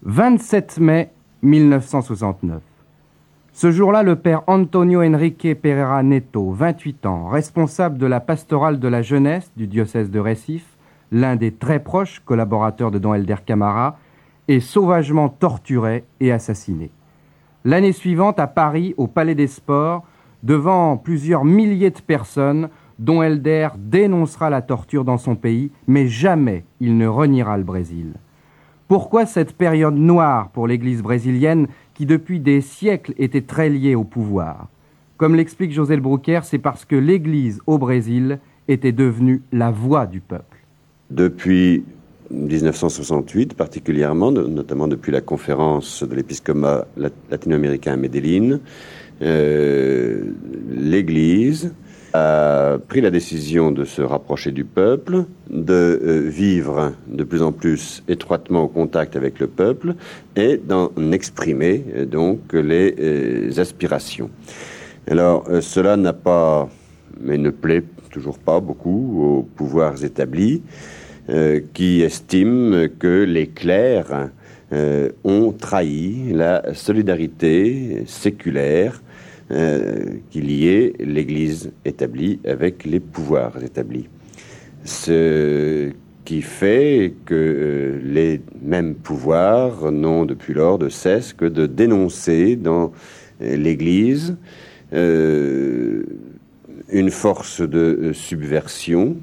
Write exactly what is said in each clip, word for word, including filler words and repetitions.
vingt-sept mai mille neuf cent soixante-neuf. Ce jour-là, le père Antonio Enrique Pereira Neto, vingt-huit ans, responsable de la pastorale de la jeunesse du diocèse de Recife, l'un des très proches collaborateurs de Don Helder Camara, est sauvagement torturé et assassiné. L'année suivante, à Paris, au Palais des Sports, devant plusieurs milliers de personnes, Don Helder dénoncera la torture dans son pays, mais jamais il ne reniera le Brésil. Pourquoi cette période noire pour l'Église brésilienne qui depuis des siècles était très liée au pouvoir? Comme l'explique José Le Broucker, c'est parce que l'Église au Brésil était devenue la voix du peuple. Depuis dix-neuf cent soixante-huit particulièrement, notamment depuis la conférence de l'épiscopat latino-américain à Medellín, euh, l'Église a pris la décision de se rapprocher du peuple, de euh, vivre de plus en plus étroitement au contact avec le peuple et d'en exprimer euh, donc les euh, aspirations. Alors euh, cela n'a pas, mais ne plaît toujours pas beaucoup aux pouvoirs établis euh, qui estiment que les clercs euh, ont trahi la solidarité séculaire Euh, qui liait l'Église établie avec les pouvoirs établis. Ce qui fait que euh, les mêmes pouvoirs n'ont depuis lors de cesse que de dénoncer dans euh, l'Église euh, une force de euh, subversion,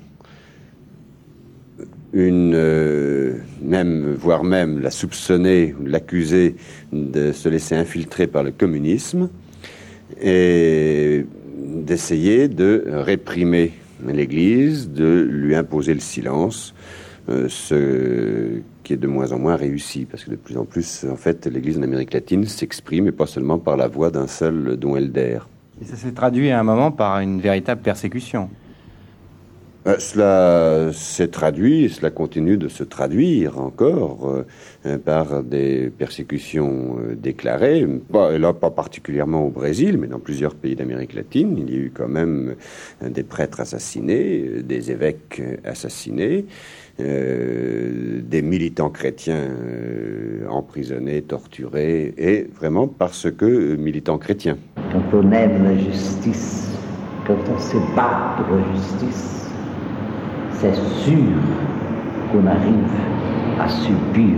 une euh, même, voire même la soupçonner, l'accuser de se laisser infiltrer par le communisme, et d'essayer de réprimer l'Église, de lui imposer le silence, euh, ce qui est de moins en moins réussi, parce que de plus en plus, en fait, l'Église en Amérique latine s'exprime, et pas seulement par la voix d'un seul Don Helder. Et ça s'est traduit à un moment par une véritable persécution. Euh, cela s'est traduit, et cela continue de se traduire encore euh, par des persécutions euh, déclarées, pas, là pas particulièrement au Brésil, mais dans plusieurs pays d'Amérique latine. Il y a eu quand même euh, des prêtres assassinés, euh, des évêques assassinés, euh, des militants chrétiens euh, emprisonnés, torturés, et vraiment parce que euh, militants chrétiens. Quand on aime la justice, quand on se bat pour la justice, c'est sûr qu'on arrive à subir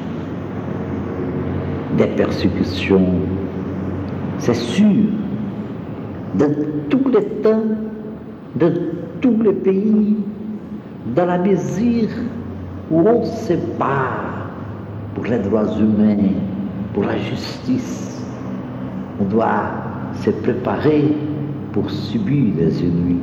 des persécutions. C'est sûr, dans tous les temps, dans tous les pays, dans la mesure où on se bat pour les droits humains, pour la justice, on doit se préparer pour subir les ennemis.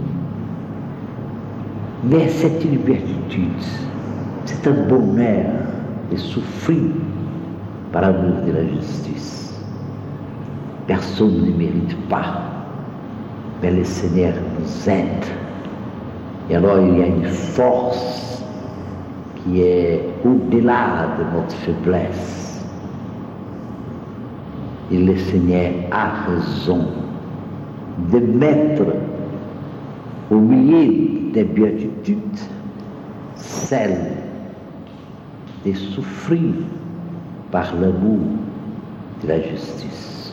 Mais c'est une béatitude, c'est un bonheur de souffrir par amour de la justice. Personne ne mérite pas, mais le Seigneur nous aide. Et alors il y a une force qui est au-delà de notre faiblesse. Et le Seigneur a raison de mettre au milieu des béatitudes, celle de souffrir par l'amour de la justice.